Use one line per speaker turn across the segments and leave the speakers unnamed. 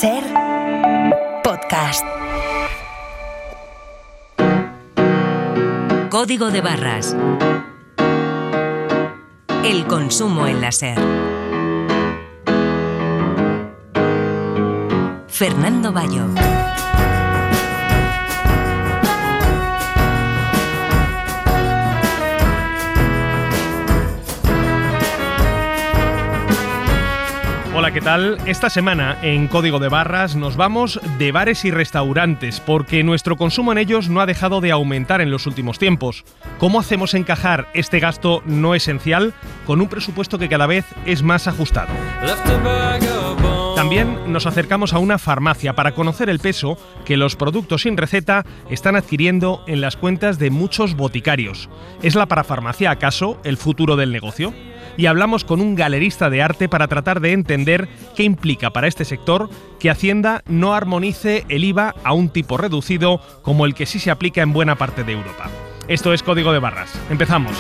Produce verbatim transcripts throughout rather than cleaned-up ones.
Ser podcast. Código de barras. El consumo en la Ser. Fernando Bayo.
Hola, ¿qué tal? Esta semana en Código de Barras nos vamos de bares y restaurantes porque nuestro consumo en ellos no ha dejado de aumentar en los últimos tiempos. ¿Cómo hacemos encajar este gasto no esencial con un presupuesto que cada vez es más ajustado? También nos acercamos a una farmacia para conocer el peso que los productos sin receta están adquiriendo en las cuentas de muchos boticarios. ¿Es la parafarmacia acaso el futuro del negocio? Y hablamos con un galerista de arte para tratar de entender qué implica para este sector que Hacienda no armonice el I V A a un tipo reducido como el que sí se aplica en buena parte de Europa. Esto es Código de Barras. Empezamos.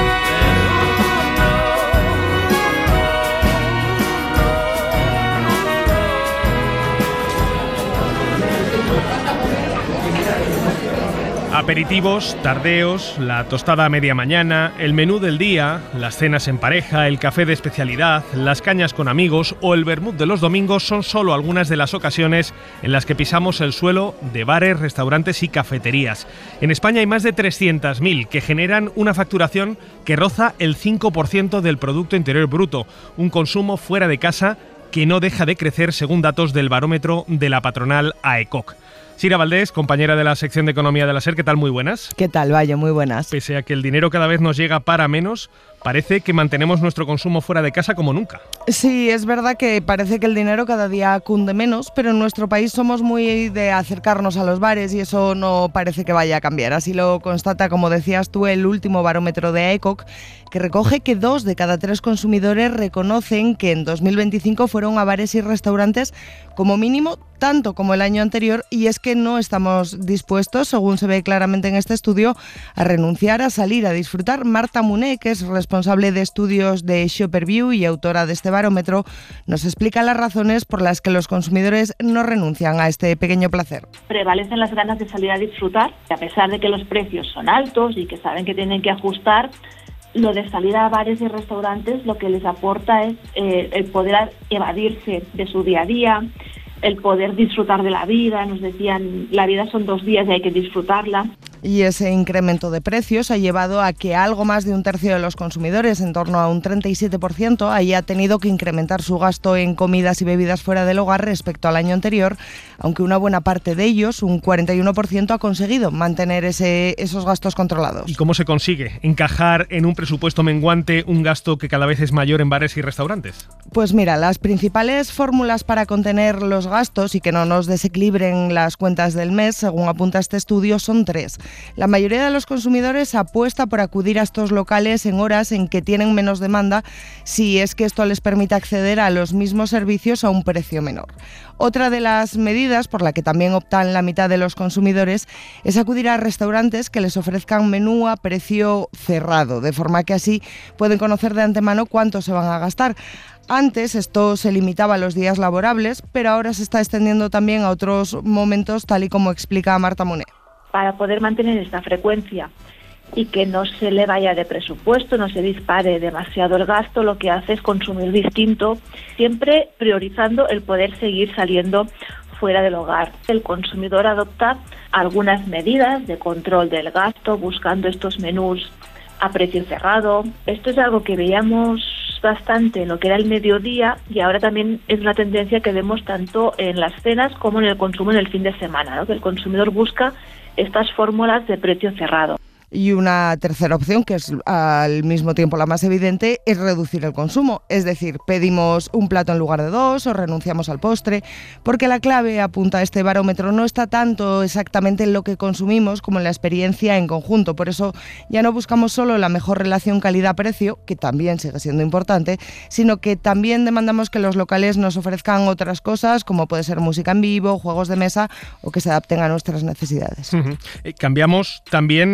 Aperitivos, tardeos, la tostada a media mañana, el menú del día, las cenas en pareja, el café de especialidad, las cañas con amigos o el vermut de los domingos son solo algunas de las ocasiones en las que pisamos el suelo de bares, restaurantes y cafeterías. En España hay más de trescientos mil que generan una facturación que roza el cinco por ciento del Producto Interior Bruto, un consumo fuera de casa que no deja de crecer según datos del barómetro de la patronal AECOC. Sira Valdés, compañera de la sección de Economía de la Ser, ¿qué tal? Muy buenas.
¿Qué tal, Bayo? Muy buenas.
Pese a que el dinero cada vez nos llega para menos, parece que mantenemos nuestro consumo fuera de casa como nunca.
Sí, es verdad que parece que el dinero cada día cunde menos, pero en nuestro país somos muy de acercarnos a los bares y eso no parece que vaya a cambiar. Así lo constata, como decías tú, el último barómetro de AECOC, que recoge que dos de cada tres consumidores reconocen que en dos mil veinticinco fueron a bares y restaurantes como mínimo tanto como el año anterior, y es que no estamos dispuestos, según se ve claramente en este estudio, a renunciar a salir a disfrutar. Marta Muné, que es responsable de estudios de Shopperview y autora de este barómetro, nos explica las razones por las que los consumidores no renuncian a este pequeño placer.
Prevalecen las ganas de salir a disfrutar, a pesar de que los precios son altos y que saben que tienen que ajustar. Lo de salir a bares y restaurantes lo que les aporta es eh, el poder evadirse de su día a día, el poder disfrutar de la vida. Nos decían, la vida son dos días y hay que disfrutarla.
Y ese incremento de precios ha llevado a que algo más de un tercio de los consumidores, en torno a un treinta y siete por ciento, haya tenido que incrementar su gasto en comidas y bebidas fuera del hogar respecto al año anterior, aunque una buena parte de ellos, un cuarenta y uno por ciento, ha conseguido mantener ese, esos gastos controlados.
¿Y cómo se consigue encajar en un presupuesto menguante un gasto que cada vez es mayor en bares y restaurantes?
Pues mira, las principales fórmulas para contener los gastos y que no nos desequilibren las cuentas del mes, según apunta este estudio, son tres. La mayoría de los consumidores apuesta por acudir a estos locales en horas en que tienen menos demanda, si es que esto les permite acceder a los mismos servicios a un precio menor. Otra de las medidas por la que también optan la mitad de los consumidores es acudir a restaurantes que les ofrezcan menú a precio cerrado, de forma que así pueden conocer de antemano cuánto se van a gastar. Antes esto se limitaba a los días laborables, pero ahora se está extendiendo también a otros momentos, tal y como explica Marta Monet.
Para poder mantener esta frecuencia y que no se le vaya de presupuesto, no se dispare demasiado el gasto, lo que hace es consumir distinto, siempre priorizando el poder seguir saliendo fuera del hogar. El consumidor adopta algunas medidas de control del gasto, buscando estos menús a precio cerrado. Esto es algo que veíamos bastante en lo que era el mediodía y ahora también es una tendencia que vemos tanto en las cenas como en el consumo en el fin de semana, ¿no? Que el consumidor busca estas fórmulas de precio cerrado.
Y una tercera opción, que es al mismo tiempo la más evidente, es reducir el consumo. Es decir, pedimos un plato en lugar de dos o renunciamos al postre, porque la clave, apunta este barómetro, no está tanto exactamente en lo que consumimos como en la experiencia en conjunto. Por eso ya no buscamos solo la mejor relación calidad-precio, que también sigue siendo importante, sino que también demandamos que los locales nos ofrezcan otras cosas, como puede ser música en vivo, juegos de mesa o que se adapten a nuestras necesidades.
Uh-huh. Eh, cambiamos también nuestra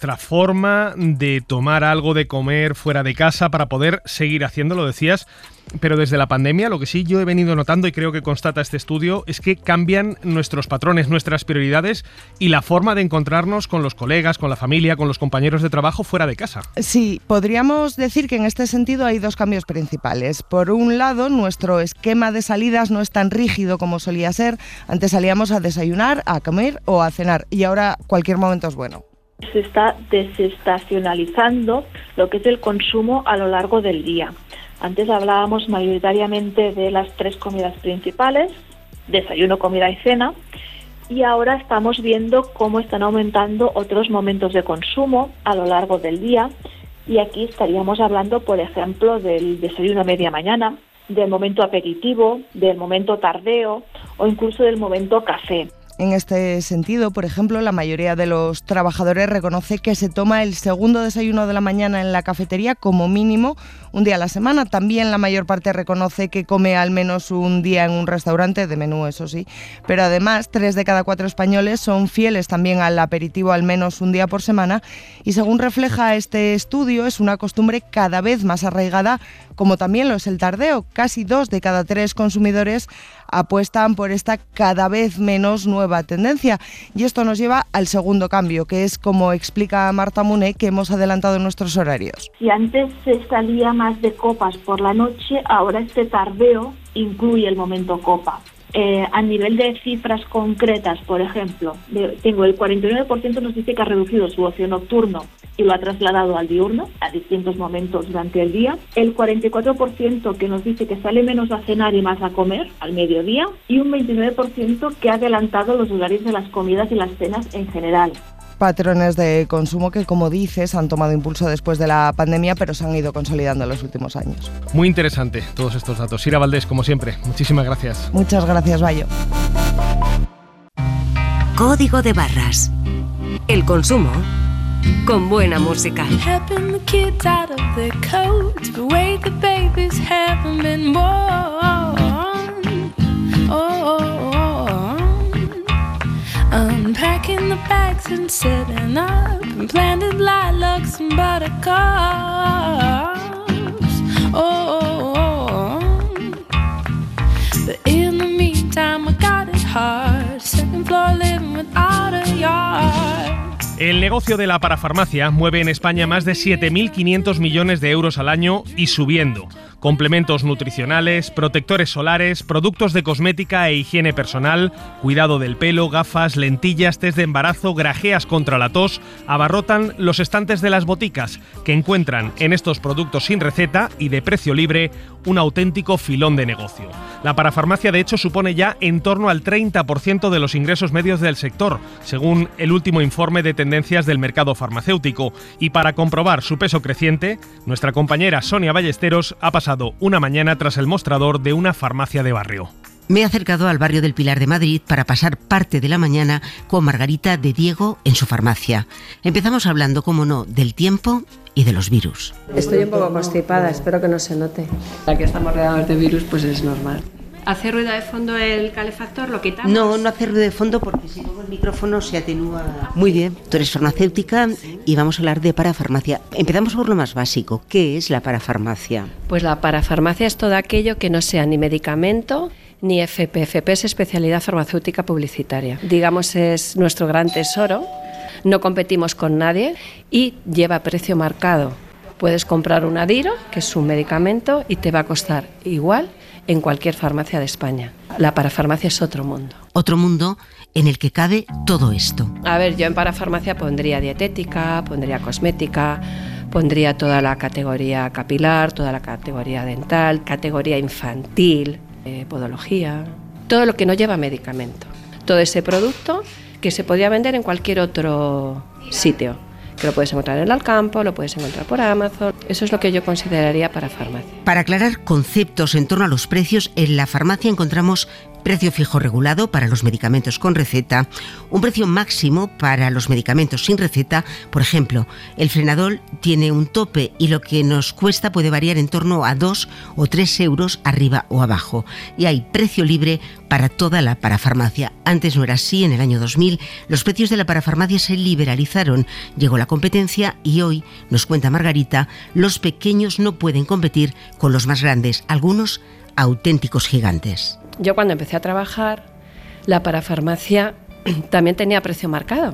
nuestra forma de tomar algo de comer fuera de casa para poder seguir haciéndolo, decías. Pero desde la pandemia lo que sí yo he venido notando, y creo que constata este estudio, es que cambian nuestros patrones, nuestras prioridades y la forma de encontrarnos con los colegas, con la familia, con los compañeros de trabajo fuera de casa.
Sí, podríamos decir que en este sentido hay dos cambios principales. Por un lado, nuestro esquema de salidas no es tan rígido como solía ser. Antes salíamos a desayunar, a comer o a cenar, y ahora cualquier momento es bueno.
Se está desestacionalizando lo que es el consumo a lo largo del día. Antes hablábamos mayoritariamente de las tres comidas principales, desayuno, comida y cena, y ahora estamos viendo cómo están aumentando otros momentos de consumo a lo largo del día, y aquí estaríamos hablando, por ejemplo, del desayuno a media mañana, del momento aperitivo, del momento tardeo o incluso del momento café.
En este sentido, por ejemplo, la mayoría de los trabajadores reconoce que se toma el segundo desayuno de la mañana en la cafetería como mínimo un día a la semana. También la mayor parte reconoce que come al menos un día en un restaurante, de menú eso sí. Pero además, tres de cada cuatro españoles son fieles también al aperitivo al menos un día por semana. Y según refleja este estudio, es una costumbre cada vez más arraigada, como también lo es el tardeo. Casi dos de cada tres consumidores apuestan por esta cada vez menos nueva tendencia. Y esto nos lleva al segundo cambio, que es, como explica Marta Muné, que hemos adelantado en nuestros horarios.
Si antes se salía más de copas por la noche, ahora este tardeo incluye el momento copa. Eh, a nivel de cifras concretas, por ejemplo, de, tengo el cuarenta y nueve por ciento nos dice que ha reducido su ocio nocturno y lo ha trasladado al diurno, a distintos momentos durante el día. El cuarenta y cuatro por ciento que nos dice que sale menos a cenar y más a comer al mediodía, y un veintinueve por ciento que ha adelantado los horarios de las comidas y las cenas en general.
Patrones de consumo que, como dices, han tomado impulso después de la pandemia, pero se han ido consolidando en los últimos años.
Muy interesante todos estos datos. Sira Valdés, como siempre, muchísimas gracias.
Muchas gracias, Bayo.
Código de barras. El consumo con buena música.
Unpacking the bags and setting up and planted lilacs and buttercups. Oh, oh, oh, but in the meantime I got it hard. Second floor living without a yard.
El negocio de la parafarmacia mueve en España más de siete mil quinientos millones de euros al año y subiendo. Complementos nutricionales, protectores solares, productos de cosmética e higiene personal, cuidado del pelo, gafas, lentillas, test de embarazo, grajeas contra la tos, abarrotan los estantes de las boticas, que encuentran en estos productos sin receta y de precio libre un auténtico filón de negocio. La parafarmacia, de hecho, supone ya en torno al treinta por ciento de los ingresos medios del sector, según el último informe de tendencias del mercado farmacéutico. Y para comprobar su peso creciente, nuestra compañera Sonia Ballesteros ha pasado una mañana tras el mostrador de una farmacia de barrio.
Me he acercado al barrio del Pilar de Madrid para pasar parte de la mañana con Margarita de Diego en su farmacia. Empezamos hablando, como no, del tiempo y de los virus.
Estoy un poco constipada, espero que no se note. Ya que estamos rodeados de virus, pues es normal. ¿Hace ruido de fondo el calefactor? ¿Lo quitamos?
No, no hace ruido de fondo porque si pongo el micrófono se atenúa. Muy bien, tú eres farmacéutica y vamos a hablar de parafarmacia. Empezamos por lo más básico. ¿Qué es la parafarmacia?
Pues la parafarmacia es todo aquello que no sea ni medicamento ni F P. F P es especialidad farmacéutica publicitaria. Digamos, es nuestro gran tesoro. No competimos con nadie y lleva precio marcado. Puedes comprar un Adiro, que es un medicamento, y te va a costar igual en cualquier farmacia de España. La parafarmacia es otro mundo.
Otro mundo en el que cabe todo esto.
A ver, yo en parafarmacia pondría dietética, pondría cosmética, pondría toda la categoría capilar, toda la categoría dental, categoría infantil, eh, podología, todo lo que no lleva medicamento. Todo ese producto que se podría vender en cualquier otro sitio, que lo puedes encontrar en el Alcampo, lo puedes encontrar por Amazon. Eso es lo que yo consideraría parafarmacia.
Para aclarar conceptos en torno a los precios, en la farmacia encontramos precio fijo regulado para los medicamentos con receta, un precio máximo para los medicamentos sin receta. Por ejemplo, el Frenadol tiene un tope y lo que nos cuesta puede variar en torno a dos o tres euros arriba o abajo. Y hay precio libre para toda la parafarmacia. Antes no era así. En el año dos mil los precios de la parafarmacia se liberalizaron, llegó la competencia y hoy, nos cuenta Margarita, los pequeños no pueden competir con los más grandes, algunos auténticos gigantes.
Yo cuando empecé a trabajar, la parafarmacia también tenía precio marcado.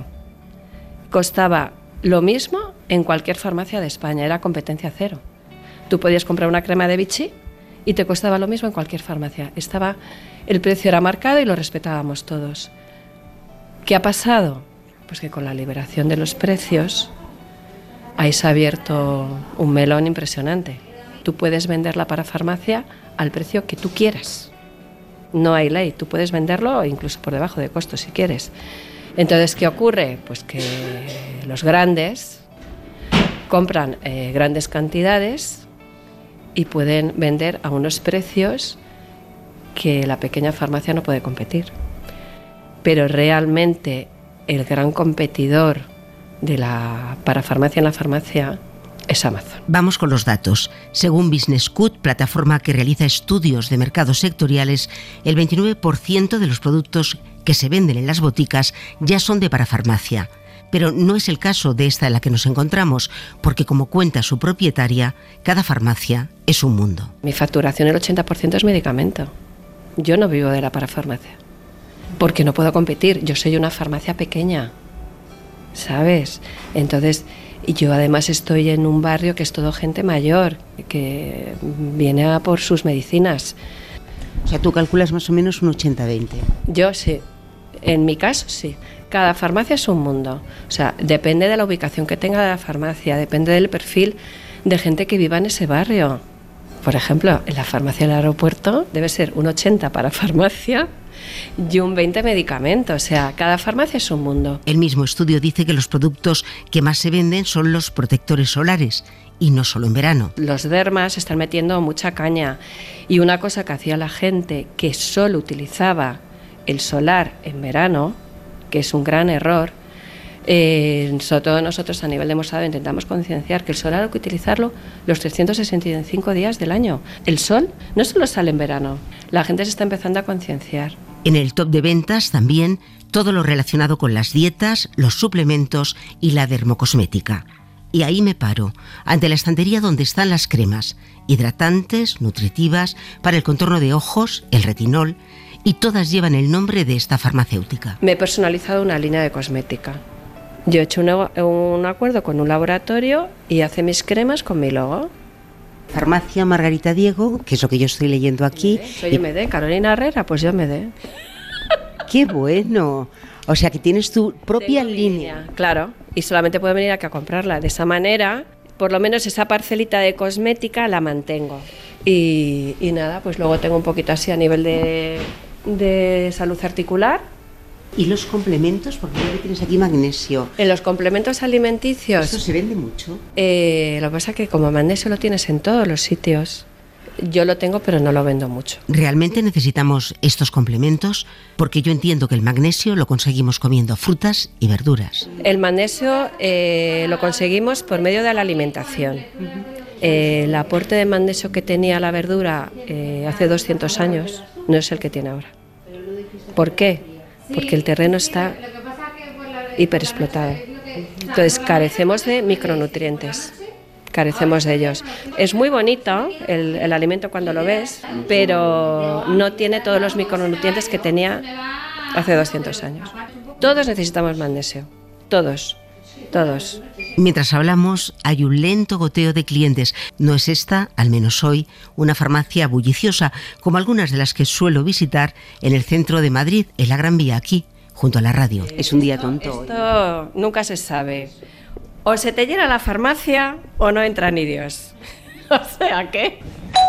Costaba lo mismo en cualquier farmacia de España, era competencia cero. Tú podías comprar una crema de Vichy y te costaba lo mismo en cualquier farmacia. Estaba, el precio era marcado y lo respetábamos todos. ¿Qué ha pasado? Pues que con la liberación de los precios ahí se ha abierto un melón impresionante. Tú puedes vender la parafarmacia al precio que tú quieras. No hay ley, tú puedes venderlo incluso por debajo de costo si quieres. Entonces, ¿qué ocurre? Pues que los grandes compran eh, grandes cantidades y pueden vender a unos precios que la pequeña farmacia no puede competir. Pero realmente el gran competidor de la parafarmacia en la farmacia es Amazon.
Vamos con los datos. Según BusinessCut, plataforma que realiza estudios de mercados sectoriales, el veintinueve por ciento de los productos que se venden en las boticas ya son de parafarmacia. Pero no es el caso de esta en la que nos encontramos, porque como cuenta su propietaria, cada farmacia es un mundo.
Mi facturación, el ochenta por ciento es medicamento. Yo no vivo de la parafarmacia, porque no puedo competir. Yo soy una farmacia pequeña, ¿sabes? Entonces, y yo además estoy en un barrio que es todo gente mayor, que viene a por sus medicinas.
O sea, tú calculas más o menos un ochenta veinte.
Yo sí, en mi caso sí. Cada farmacia es un mundo. O sea, depende de la ubicación que tenga la farmacia, depende del perfil de gente que viva en ese barrio. Por ejemplo, en la farmacia del aeropuerto debe ser un ochenta para farmacia y un veinte medicamento. O sea, cada farmacia es un mundo.
El mismo estudio dice que los productos que más se venden son los protectores solares, y no solo en verano.
Los dermas están metiendo mucha caña, y una cosa que hacía la gente que solo utilizaba el solar en verano, que es un gran error, eh, sobre todo nosotros a nivel demostrado intentamos concienciar que el solar hay que utilizarlo los trescientos sesenta y cinco días del año. El sol no solo sale en verano, la gente se está empezando a concienciar.
En el top de ventas también todo lo relacionado con las dietas, los suplementos y la dermocosmética. Y ahí me paro, ante la estantería donde están las cremas, hidratantes, nutritivas, para el contorno de ojos, el retinol, y todas llevan el nombre de esta farmacéutica.
Me he personalizado una línea de cosmética. Yo he hecho un, un acuerdo con un laboratorio y hace mis cremas con mi logo.
Farmacia Margarita Diego, que es lo que yo estoy leyendo aquí.
Soy M D, Carolina Herrera, pues yo M D.
¡Qué bueno! O sea que tienes tu propia
Tengo
línea.
línea. Claro, y solamente puedo venir aquí a comprarla. De esa manera, por lo menos esa parcelita de cosmética la mantengo. Y, y nada, pues luego tengo un poquito así a nivel de, de salud articular.
¿Y los complementos? Porque ya tienes aquí magnesio.
En los complementos alimenticios...
¿Esto se vende mucho?
Eh, lo que pasa es que como magnesio lo tienes en todos los sitios. Yo lo tengo, pero no lo vendo mucho.
¿Realmente necesitamos estos complementos? Porque yo entiendo que el magnesio lo conseguimos comiendo frutas y verduras.
El magnesio eh, lo conseguimos por medio de la alimentación. Eh, el aporte de magnesio que tenía la verdura eh, hace doscientos años no es el que tiene ahora. ¿Por qué? Porque el terreno está hiperexplotado. Entonces carecemos de micronutrientes, carecemos de ellos. Es muy bonito el, el alimento cuando lo ves, pero no tiene todos los micronutrientes que tenía hace doscientos años. Todos necesitamos magnesio, todos, todos.
Mientras hablamos, hay un lento goteo de clientes. No es esta, al menos hoy, una farmacia bulliciosa, como algunas de las que suelo visitar en el centro de Madrid, en la Gran Vía, aquí, junto a la radio. Es un día tonto.
Esto nunca se sabe. O se te llena la farmacia o no entra ni Dios. O sea que...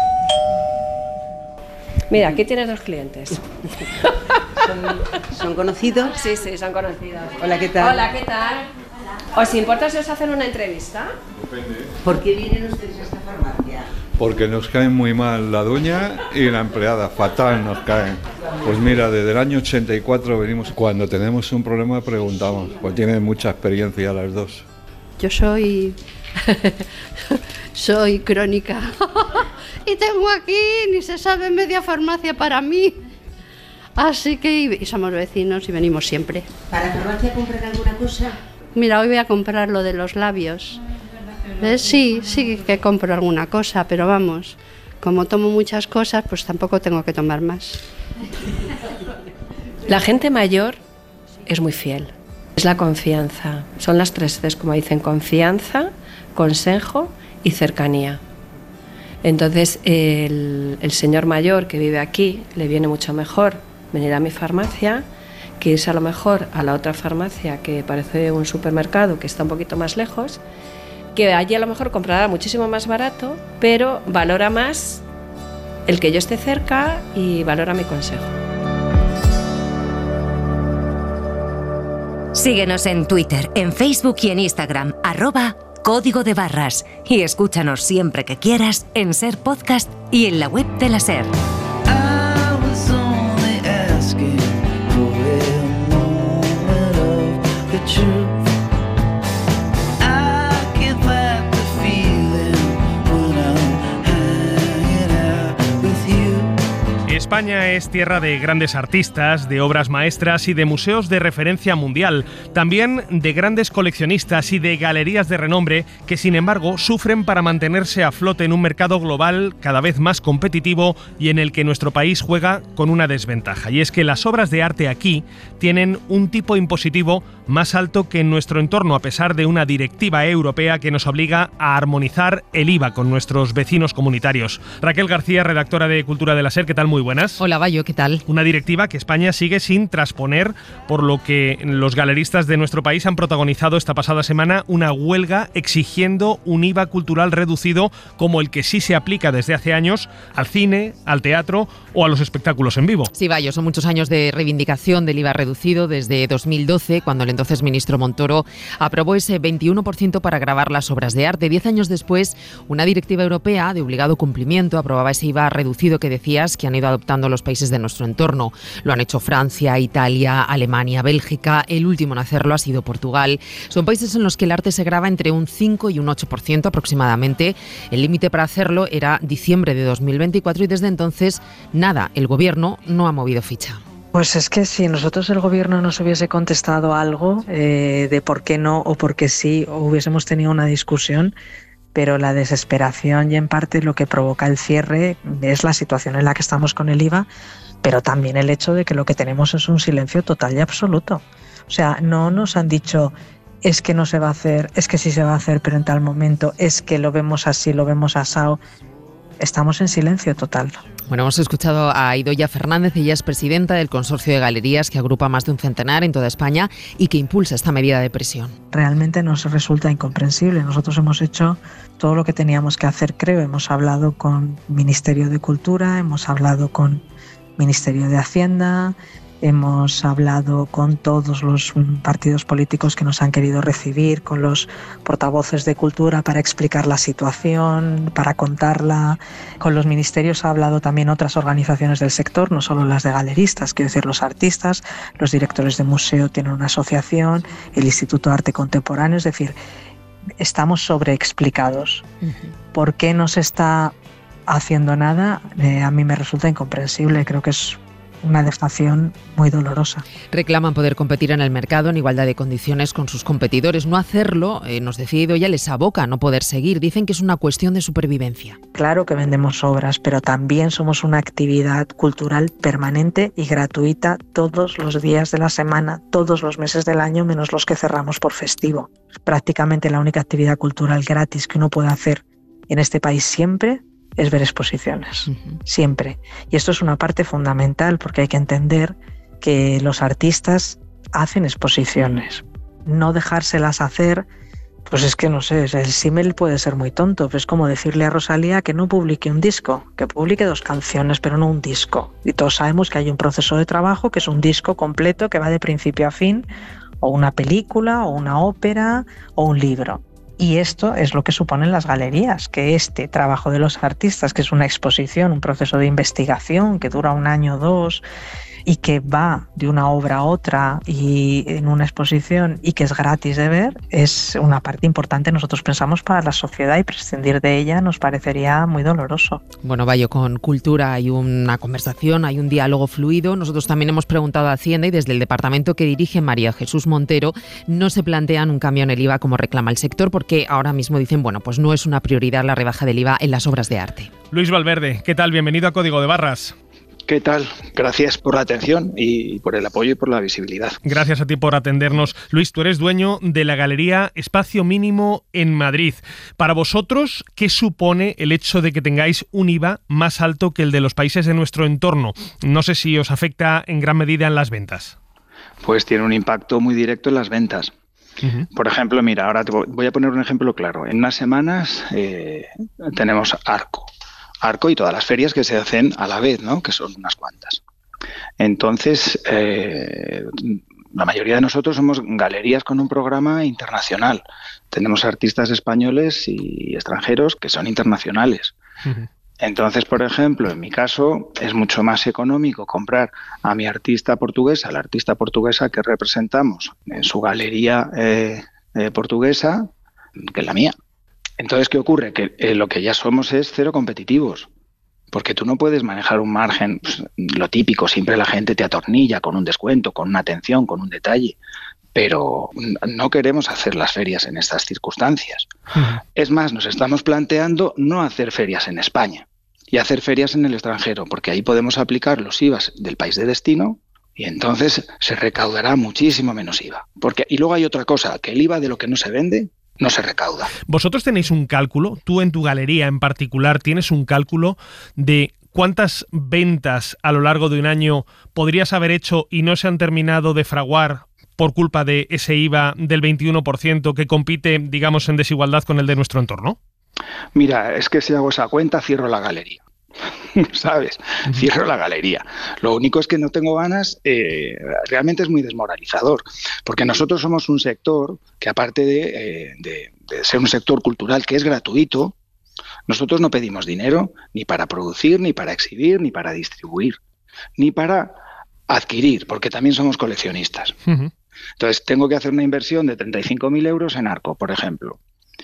Mira, aquí tienes dos clientes.
¿Son, ¿Son conocidos?
Sí, sí, son conocidos.
Hola, ¿qué tal?
Hola, ¿qué tal? ¿Os importa si os hacen una entrevista?
Depende.
¿Por qué vienen ustedes a esta farmacia?
Porque nos caen muy mal la dueña y la empleada, fatal nos caen. Pues mira, desde el año ochenta y cuatro venimos. Cuando tenemos un problema preguntamos, pues tienen mucha experiencia las dos.
Yo soy... soy crónica. Y tengo aquí, ni se sabe, media farmacia para mí. Así que y somos vecinos y venimos siempre.
¿Para farmacia comprar alguna cosa?
Mira, hoy voy a comprar lo de los labios. ¿Ves? Sí, sí que compro alguna cosa, pero vamos, como tomo muchas cosas, pues tampoco tengo que tomar más.
La gente mayor es muy fiel. Es la confianza. Son las tres Cs, como dicen, confianza, consejo y cercanía. Entonces, el, el señor mayor que vive aquí le viene mucho mejor venir a mi farmacia que irse a lo mejor a la otra farmacia que parece un supermercado que está un poquito más lejos, que allí a lo mejor comprará muchísimo más barato, pero valora más el que yo esté cerca y valora mi consejo.
Síguenos en Twitter, en Facebook y en Instagram, arroba Código de Barras, y escúchanos siempre que quieras en SER Podcast y en la web de la SER.
España es tierra de grandes artistas, de obras maestras y de museos de referencia mundial, también de grandes coleccionistas y de galerías de renombre que, sin embargo, sufren para mantenerse a flote en un mercado global cada vez más competitivo y en el que nuestro país juega con una desventaja. Y es que las obras de arte aquí tienen un tipo impositivo más alto que en nuestro entorno, a pesar de una directiva europea que nos obliga a armonizar el I V A con nuestros vecinos comunitarios. Raquel García, redactora de Cultura de la SER, ¿qué tal? Muy buenas.
Hola, Bayo, ¿qué tal?
Una directiva que España sigue sin trasponer, por lo que los galeristas de nuestro país han protagonizado esta pasada semana una huelga exigiendo un I V A cultural reducido como el que sí se aplica desde hace años al cine, al teatro o a los espectáculos en vivo.
Sí, Bayo, son muchos años de reivindicación del I V A reducido desde dos mil doce, cuando el entonces ministro Montoro aprobó ese veintiuno por ciento para gravar las obras de arte. Diez años después, una directiva europea de obligado cumplimiento aprobaba ese I V A reducido que decías que han ido adoptando los países de nuestro entorno. Lo han hecho Francia, Italia, Alemania, Bélgica. El último en hacerlo ha sido Portugal. Son países en los que el arte se grava entre un cinco y un ocho por ciento aproximadamente. El límite para hacerlo era diciembre de dos mil veinticuatro y desde entonces nada, el gobierno no ha movido ficha.
Pues es que si nosotros el gobierno nos hubiese contestado algo eh, de por qué no o por qué sí, o hubiésemos tenido una discusión, pero la desesperación y en parte lo que provoca el cierre es la situación en la que estamos con el I V A, pero también el hecho de que lo que tenemos es un silencio total y absoluto. O sea, no nos han dicho es que no se va a hacer, es que sí se va a hacer, pero en tal momento, es que lo vemos así, lo vemos asao. Estamos en silencio total.
Bueno, hemos escuchado a Idoia Fernández, ella es presidenta del Consorcio de Galerías que agrupa más de un centenar en toda España y que impulsa esta medida de presión.
Realmente nos resulta incomprensible. Nosotros hemos hecho todo lo que teníamos que hacer, creo. Hemos hablado con Ministerio de Cultura, hemos hablado con Ministerio de Hacienda, hemos hablado con todos los partidos políticos que nos han querido recibir, con los portavoces de cultura para explicar la situación, para contarla. Con los ministerios ha hablado también otras organizaciones del sector, no solo las de galeristas, quiero decir los artistas, los directores de museo tienen una asociación, el Instituto de Arte Contemporáneo, es decir, estamos sobreexplicados. Uh-huh. ¿Por qué no se está haciendo nada? Eh, a mí me resulta incomprensible, creo que es una dejación muy dolorosa.
Reclaman poder competir en el mercado en igualdad de condiciones con sus competidores. No hacerlo, eh, nos decía Idoia, les aboca a no poder seguir. Dicen que es una cuestión de supervivencia.
Claro que vendemos obras, pero también somos una actividad cultural permanente y gratuita todos los días de la semana, todos los meses del año, menos los que cerramos por festivo. Prácticamente la única actividad cultural gratis que uno puede hacer en este país siempre es ver exposiciones, uh-huh. siempre. Y esto es una parte fundamental porque hay que entender que los artistas hacen exposiciones. No dejárselas hacer, pues es que no sé, el símil puede ser muy tonto, pero es como decirle a Rosalía que no publique un disco, que publique dos canciones, pero no un disco. Y todos sabemos que hay un proceso de trabajo que es un disco completo que va de principio a fin, o una película, o una ópera, o un libro. Y esto es lo que suponen las galerías, que este trabajo de los artistas, que es una exposición, un proceso de investigación que dura un año o dos, y que va de una obra a otra y en una exposición y que es gratis de ver, es una parte importante, nosotros pensamos, para la sociedad, y prescindir de ella nos parecería muy doloroso.
Bueno, Bayo, con cultura hay una conversación, hay un diálogo fluido. Nosotros también hemos preguntado a Hacienda y desde el departamento que dirige María Jesús Montero no se plantean un cambio en el I V A como reclama el sector, porque ahora mismo dicen, bueno, pues no es una prioridad la rebaja del I V A en las obras de arte.
Luis Valverde, ¿qué tal? Bienvenido a Código de Barras.
¿Qué tal? Gracias por la atención y por el apoyo y por la visibilidad.
Gracias a ti por atendernos. Luis, tú eres dueño de la Galería Espacio Mínimo en Madrid. Para vosotros, ¿qué supone el hecho de que tengáis un I V A más alto que el de los países de nuestro entorno? No sé si os afecta en gran medida en las ventas.
Pues tiene un impacto muy directo en las ventas. Uh-huh. Por ejemplo, mira, ahora te voy a poner un ejemplo claro. En unas semanas eh, tenemos Arco. Arco y todas las ferias que se hacen a la vez, ¿no? Que son unas cuantas. Entonces, eh, la mayoría de nosotros somos galerías con un programa internacional. Tenemos artistas españoles y extranjeros que son internacionales. Uh-huh. Entonces, por ejemplo, en mi caso, es mucho más económico comprar a mi artista portuguesa, la artista portuguesa que representamos en su galería eh, eh, portuguesa, que la mía. Entonces, ¿qué ocurre? Que eh, lo que ya somos es cero competitivos, porque tú no puedes manejar un margen, pues, lo típico, siempre la gente te atornilla con un descuento, con una atención, con un detalle, pero no queremos hacer las ferias en estas circunstancias. Uh-huh. Es más, nos estamos planteando no hacer ferias en España y hacer ferias en el extranjero, porque ahí podemos aplicar los I V As del país de destino y entonces se recaudará muchísimo menos I V A. Porque, y luego hay otra cosa, que el I V A de lo que no se vende no se recauda.
¿Vosotros tenéis un cálculo? Tú en tu galería en particular tienes un cálculo de cuántas ventas a lo largo de un año podrías haber hecho y no se han terminado de fraguar por culpa de ese I V A del veintiuno por ciento que compite, digamos, en desigualdad con el de nuestro entorno?
Mira, es que si hago esa cuenta cierro la galería. ¿Sabes? Uh-huh. Cierro la galería. Lo único es que no tengo ganas, eh, realmente es muy desmoralizador, porque nosotros somos un sector que, aparte de, eh, de, de ser un sector cultural que es gratuito, nosotros no pedimos dinero ni para producir, ni para exhibir, ni para distribuir, ni para adquirir, porque también somos coleccionistas. Uh-huh. Entonces, tengo que hacer una inversión de treinta y cinco mil euros en Arco, por ejemplo,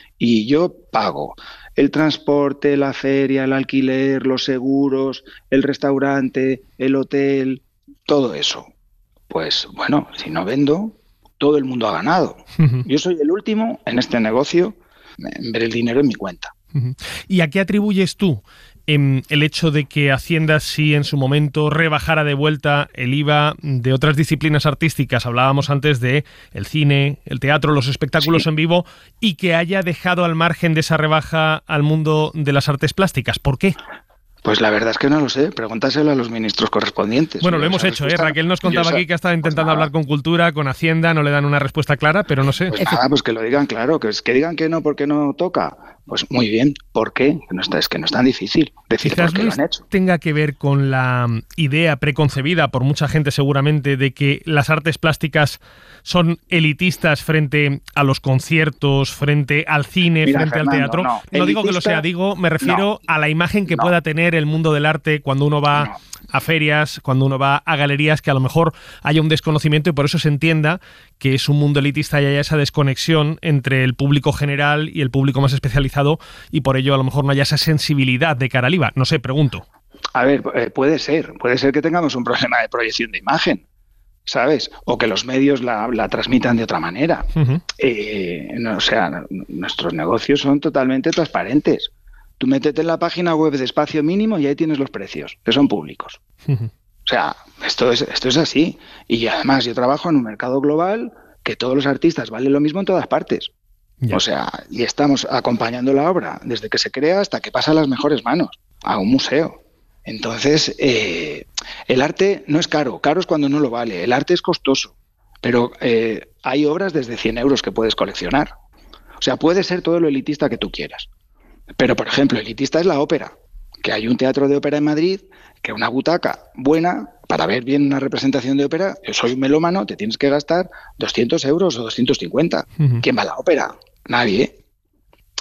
y yo pago el transporte, la feria, el alquiler, los seguros, el restaurante, el hotel, todo eso. Pues bueno, si no vendo, todo el mundo ha ganado. Uh-huh. Yo soy el último en este negocio en ver el dinero en mi cuenta.
Uh-huh. ¿Y a qué atribuyes tú eh, el hecho de que Hacienda sí en su momento rebajara de vuelta el I V A de otras disciplinas artísticas? Hablábamos antes de el cine, el teatro, los espectáculos sí. en vivo, y que haya dejado al margen de esa rebaja al mundo de las artes plásticas. ¿Por qué?
Pues la verdad es que no lo sé, pregúntaselo a los ministros correspondientes.
Bueno, lo hemos hecho, ¿eh? Raquel nos contaba aquí que ha estado intentando pues hablar con Cultura, con Hacienda, no le dan una respuesta clara, pero no sé.
Pues nada, pues que lo digan claro, que, es, que digan que no porque no toca. Pues muy bien, ¿por qué? No está, es que no es tan difícil decir
Quizás
por qué lo han hecho.
Tenga que ver con la idea preconcebida por mucha gente seguramente de que las artes plásticas son elitistas frente a los conciertos, frente al cine, Mira, frente Fernando, al teatro. No, no elitista, digo que lo sea, digo, me refiero no, a la imagen que no. pueda tener el mundo del arte cuando uno va no. a ferias, cuando uno va a galerías, que a lo mejor haya un desconocimiento y por eso se entienda que es un mundo elitista y haya esa desconexión entre el público general y el público más especializado y por ello a lo mejor no haya esa sensibilidad de cara al I V A. No sé, pregunto.
A ver, puede ser, puede ser que tengamos un problema de proyección de imagen, ¿sabes? O que los medios la, la transmitan de otra manera. Uh-huh. Eh, no, o sea, nuestros negocios son totalmente transparentes. Tú métete en la página web de Espacio Mínimo y ahí tienes los precios, que son públicos. Uh-huh. O sea, esto es, esto es así. Y además yo trabajo en un mercado global que todos los artistas valen lo mismo en todas partes. Ya. O sea, y estamos acompañando la obra desde que se crea hasta que pasa a las mejores manos, a un museo. Entonces, eh, el arte no es caro, caro es cuando no lo vale, el arte es costoso, pero eh, hay obras desde cien euros que puedes coleccionar. O sea, puede ser todo lo elitista que tú quieras. Pero, por ejemplo, elitista es la ópera, que hay un teatro de ópera en Madrid, que una butaca buena, para ver bien una representación de ópera, yo soy un melómano, te tienes que gastar doscientos euros o doscientos cincuenta. Uh-huh. ¿Quién va a la ópera? Nadie.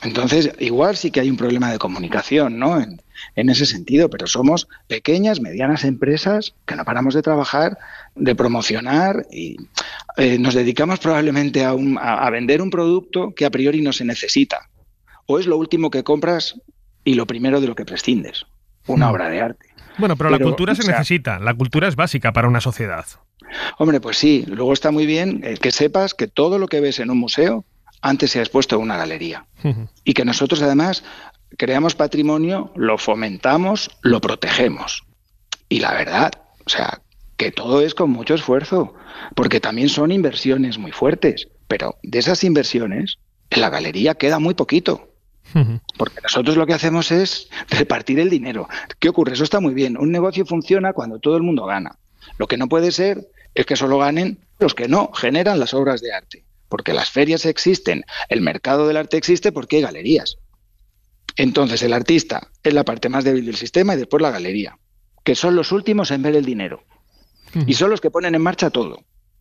Entonces, igual sí que hay un problema de comunicación, ¿no? En, en ese sentido, pero somos pequeñas, medianas empresas que no paramos de trabajar, de promocionar y eh, nos dedicamos probablemente a, un, a, a vender un producto que a priori no se necesita. O es lo último que compras y lo primero de lo que prescindes, una obra de arte.
Bueno, pero, pero la cultura se
o sea,
necesita, la cultura es básica para una sociedad.
Hombre, pues sí, luego está muy bien eh, que sepas que todo lo que ves en un museo antes se ha expuesto en una galería. Uh-huh. Y que nosotros además creamos patrimonio, lo fomentamos, lo protegemos. Y la verdad, o sea, que todo es con mucho esfuerzo, porque también son inversiones muy fuertes, pero de esas inversiones en la galería queda muy poquito. Uh-huh. Porque nosotros lo que hacemos es repartir el dinero. ¿Qué ocurre? Eso está muy bien. Un negocio funciona cuando todo el mundo gana. Lo que no puede ser es que solo ganen los que no generan las obras de arte. Porque las ferias existen, el mercado del arte existe porque hay galerías. Entonces el artista es la parte más débil del sistema y después la galería, que son los últimos en ver el dinero. Uh-huh. Y son los que ponen en marcha todo.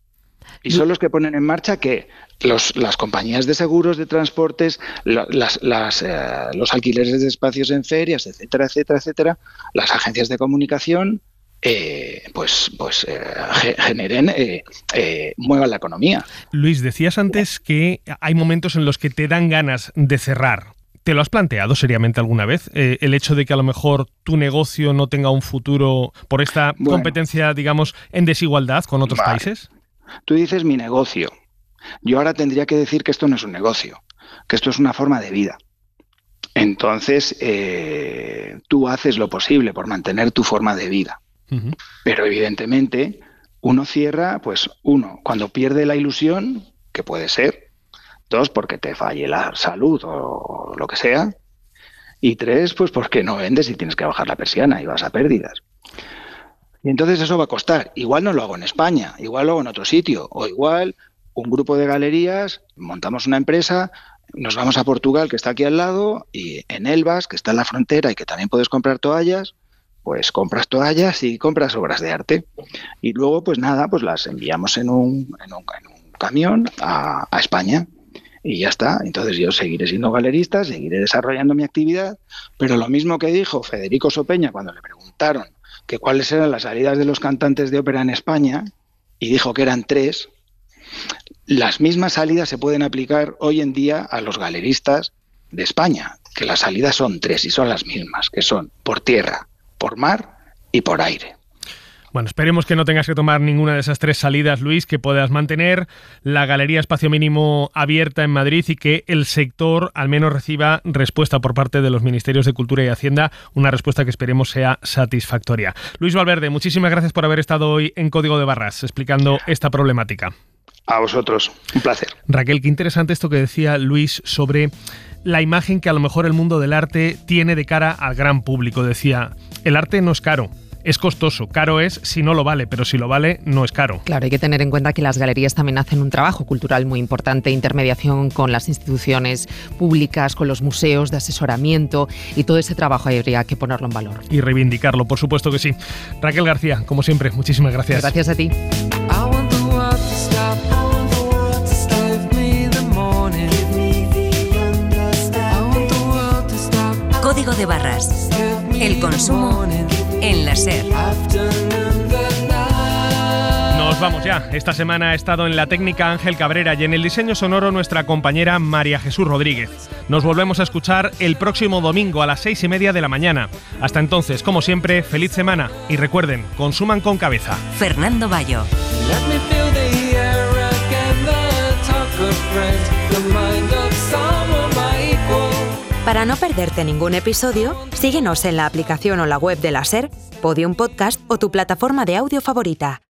Y son los que ponen en marcha que los, las compañías de seguros, de transportes, las, las, eh, los alquileres de espacios en ferias, etcétera, etcétera, etcétera, las agencias de comunicación, Eh, pues, pues eh, generen, eh, eh, muevan la economía.
Luis, decías antes que hay momentos en los que te dan ganas de cerrar. ¿Te lo has planteado seriamente alguna vez? Eh, el hecho de que a lo mejor tu negocio no tenga un futuro por esta bueno, competencia, digamos, en desigualdad con otros vale. países.
Tú dices mi negocio. Yo ahora tendría que decir que esto no es un negocio, que esto es una forma de vida. Entonces, eh, tú haces lo posible por mantener tu forma de vida. Uh-huh. Pero evidentemente uno cierra, pues uno, cuando pierde la ilusión, que puede ser, dos, porque te falle la salud o lo que sea, y tres, pues porque no vendes y tienes que bajar la persiana y vas a pérdidas. Y entonces eso va a costar. Igual no lo hago en España, igual lo hago en otro sitio, o igual un grupo de galerías, montamos una empresa, nos vamos a Portugal, que está aquí al lado, y en Elvas, que está en la frontera y que también puedes comprar toallas, pues compras toallas y compras obras de arte. Y luego, pues nada, pues las enviamos en un, en un, en un camión a, a España. Y ya está. Entonces yo seguiré siendo galerista, seguiré desarrollando mi actividad, pero lo mismo que dijo Federico Sopeña cuando le preguntaron que cuáles eran las salidas de los cantantes de ópera en España, y dijo que eran tres, las mismas salidas se pueden aplicar hoy en día a los galeristas de España, que las salidas son tres y son las mismas, que son por tierra, por mar y por aire.
Bueno, esperemos que no tengas que tomar ninguna de esas tres salidas, Luis, que puedas mantener la Galería Espacio Mínimo abierta en Madrid y que el sector al menos reciba respuesta por parte de los Ministerios de Cultura y Hacienda, una respuesta que esperemos sea satisfactoria. Luis Valverde, muchísimas gracias por haber estado hoy en Código de Barras explicando esta problemática.
A vosotros, un placer.
Raquel, qué interesante esto que decía Luis sobre la imagen que a lo mejor el mundo del arte tiene de cara al gran público. Decía, el arte no es caro, es costoso. Caro es si no lo vale, pero si lo vale, no es caro.
Claro, hay que tener en cuenta que las galerías también hacen un trabajo cultural muy importante, intermediación con las instituciones públicas, con los museos, de asesoramiento, y todo ese trabajo habría que ponerlo en valor.
Y reivindicarlo, por supuesto que sí. Raquel García, como siempre, muchísimas gracias.
Gracias a ti.
Código de Barras. El consumo en la SER.
Nos vamos ya. Esta semana ha estado en la técnica Ángel Cabrera y en el diseño sonoro nuestra compañera María Jesús Rodríguez. Nos volvemos a escuchar el próximo domingo a las seis y media de la mañana. Hasta entonces, como siempre, feliz semana y recuerden, consuman con cabeza.
Fernando Bayo.
Para no perderte ningún episodio, síguenos en la aplicación o la web de la SER, Podium Podcast o tu plataforma de audio favorita.